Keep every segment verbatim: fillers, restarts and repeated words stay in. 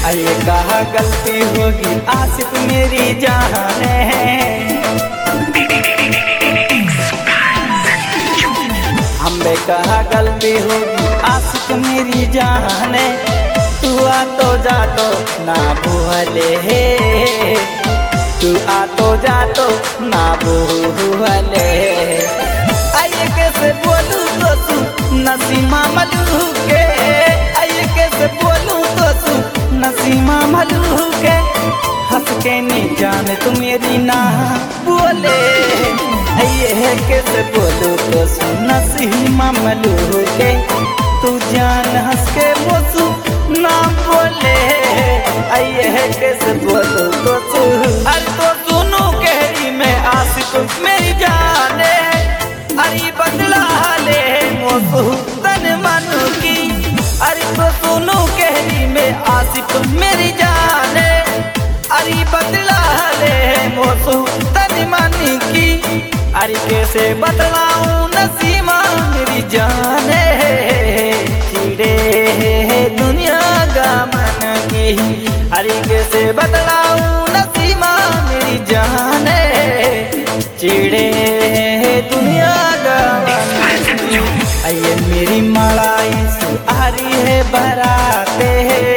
अरे कहा गलती होगी आशिक मेरी जाने, हमें कहा गलती होगी आशिक मेरी जाने, तू आ तो जा तो ना भूले, तू आ तो जा तो ना भूले। आइए कैसे बोलूं तो तू नसीमा मलू के, आइए कैसे बोलूं तो तू नसीमा मलू के, हंस के नहीं जाने तू मेरी ना बोले। आइए कैसे बोलूं तो तू नसीमा मलू के, तू जान हंस के मोसू ना बोले। आइए कैसे बोलूं तो तू, अरे तो सुनो कहरी में आशिक मेरी जाने, अरे बदला ले मोसू तन मन की, अरे तो सुनो कहरी में आशिक मेरी जाने, अरे बदला ले मोसू तन मन की, अरे कैसे बदलाऊं नसीमा मेरी जाने, चिड़े दुनिया का मन की, अरे कैसे बदलाऊं नसीमा मेरी जाने, चिड़े दुनिया का मन की। आइए मेरी मलाई सुहारी है बराते,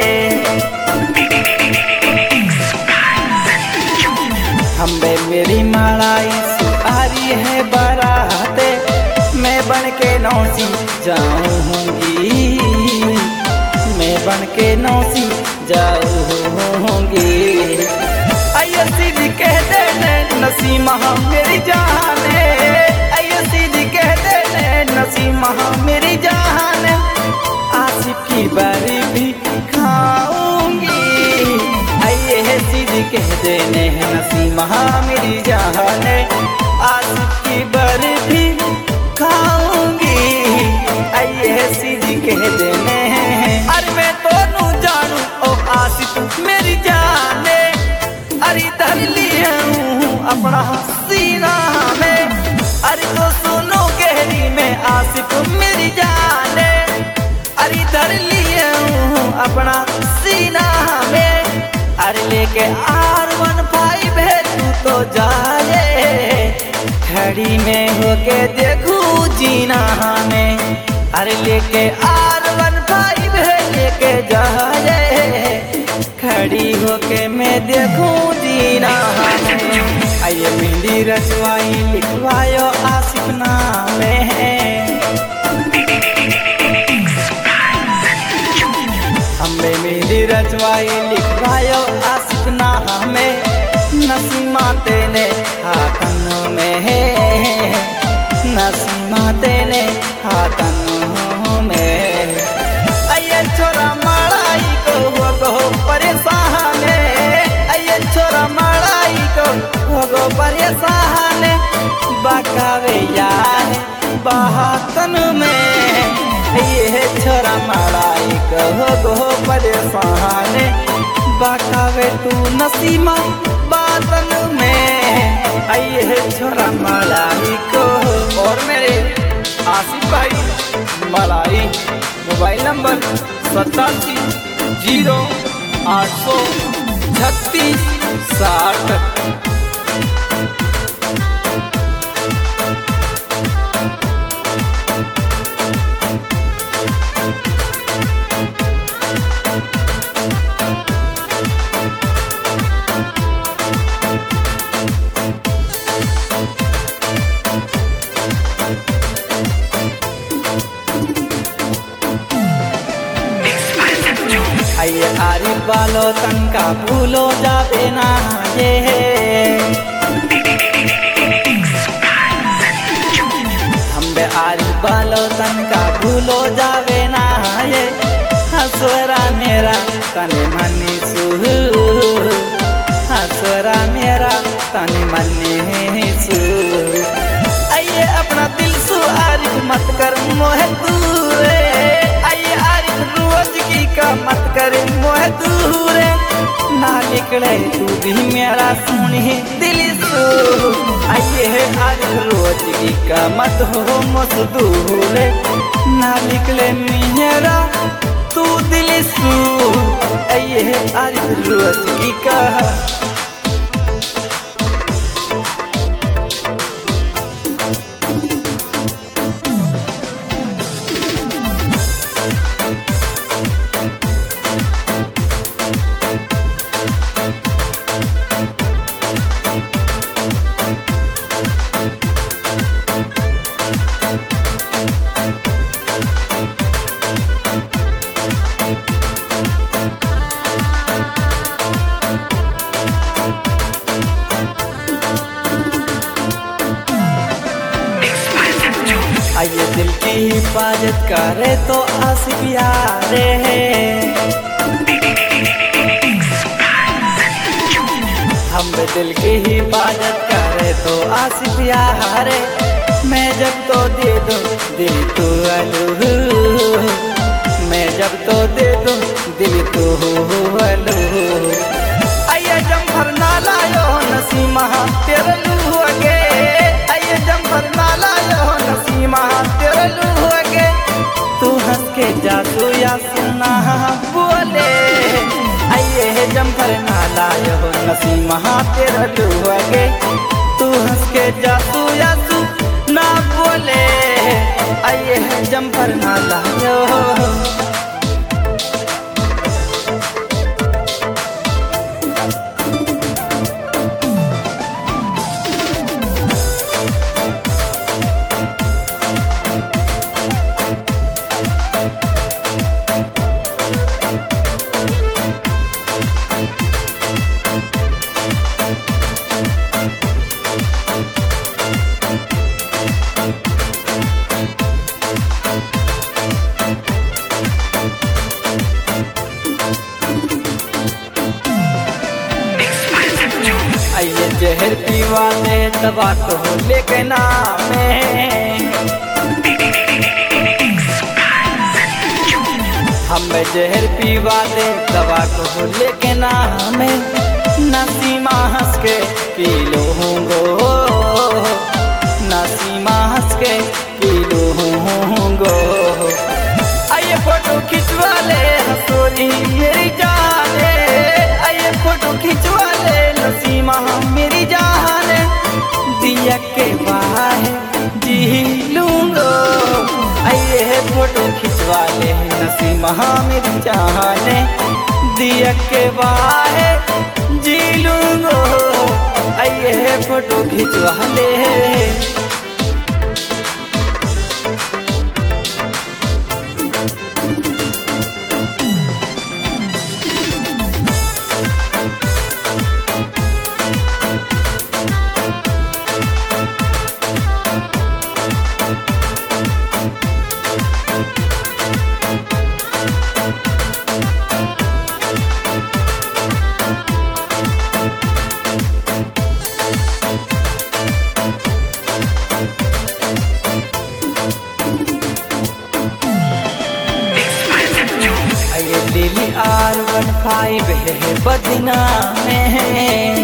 हमें मेरी मलाई सुहारी है बराते, मैं बन के नौसी जाऊंगी, मैं बन के नौसी जाऊंगी। आइए सीधी कह दे नसीमा मेरी जाने, आइए सीधी कह दे नसीमा मेरी जाने, आशिक की बारी भी खाऊंगी। आइए सीधी कह देने नसीमा मेरी जाने, आशिक की बारी भी खाऊंगी। आइए सीधी कह देने, अरे मैं तो नू जानू ओ आशिक मेरी जाने, अरे धर लिया हूँ अपना सीना में, अरे तो सुनो गहरी में आशिक मेरी जाने, अरे धर लिया हूँ अपना सीना में, अरे लेके आर वन फाइव है तू तो जाने, खड़ी में होके देखूं जीना में, अरे लेके आर वन फाइव है लेके जाने, खड़ी होके मैं देखूं जीना में। आइए मेहंदी रचवाई लिखवायो आशिक नाम है, हमें मेहंदी रचवाई लिखवायो आशिक नाम में, नसीमा तेने हाथन में है, नसीमा तेने हाथन में। आइए छोरा मलाई को हो गो परेशान, आइए छोरा मलाई को हो गो परेशान, बकावे यार बहातन में। ये छोरा मलाई को हो गो परेशान, बकावे तू नसीमा बातन में। आइए छोरा मलाई को। और मेरे आसिफ भाई मलाई मोबाइल नंबर सतासी जीरो आठ सौ छत्तीस साठ। आइए आरी बालो तनका भूलो जावे ना ये, हमबे आरी बालो तनका भूलो जावे ना ये, हसवरा मेरा तने मनी सुह, हसवरा मेरा तने मनी सुह। आइए अपना दिल सु आरिफ मत कर मोह दूरे, आइए आरिफ रोज की का मत करे मोह दूरे, ना निकले तू भी मेरा सुनी दिल सु। आइए आरिफ रोज की का मत हो मत दूरे, ना निकले मेरा तू दिल सू ये आज रोज की कहा आइए दिल की हिफाजत करे तो आशिक यारे हम दिल की हिफाजत करे तो आशिक यारे मैं जब तो दे दूं दिल तू अलू मैं जब तो दे दूं दिल तू अलू आइए जम्फर ना लायो नसीमा तेरे लू अगे आइए जम्फर ना लायो नसीमा तेरे लू अगे तू हंस के जादू या सुना बोले आइए जम्फर ना लायो नसीमा तेरे लू अगे तू हंस के जादू या सुना बोले आइए जम्फर ना लायो आइए जहर पीवा दे दवा को लेके नामे हमें जहर पीवा दे दवा को लेके नामे नसीमा हंस के पी लूँगो नसीमा हंस के पी लूँगो आइए फोटो खिंचवा ले हंसोरी मेरी जाने आइए फोटो खिंचवा ले नसीमा मेरी जान दिया के बाहे जी लूँगो आइए फोटो खिंचवा ले नसीमा मेरी जान दिया के बाहे जी लूँगो आइए फोटो खिंचवा ले लिली आर वन फाइव है बदना में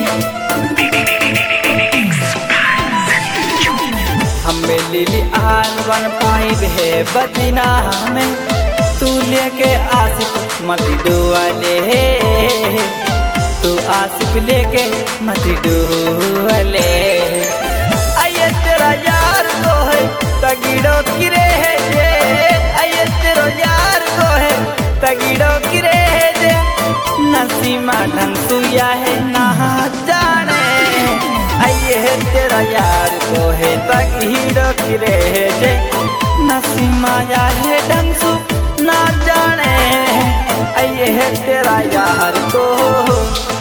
हमें लिली आर वन फाइव है बदना में तू लेके आशिक मत डुआले तू आशिक लेके मत डुआले आइए तेरा यार तो है तगड़ो किरे है आइए तेरा यार तो है तगड़ो किरे दे नसीमा ढंग सुया है ना जाने आइए तेरा यार को है तगड़ो किरे दे नसीमा या है ढंग सु ना जाने आइए तेरा यार को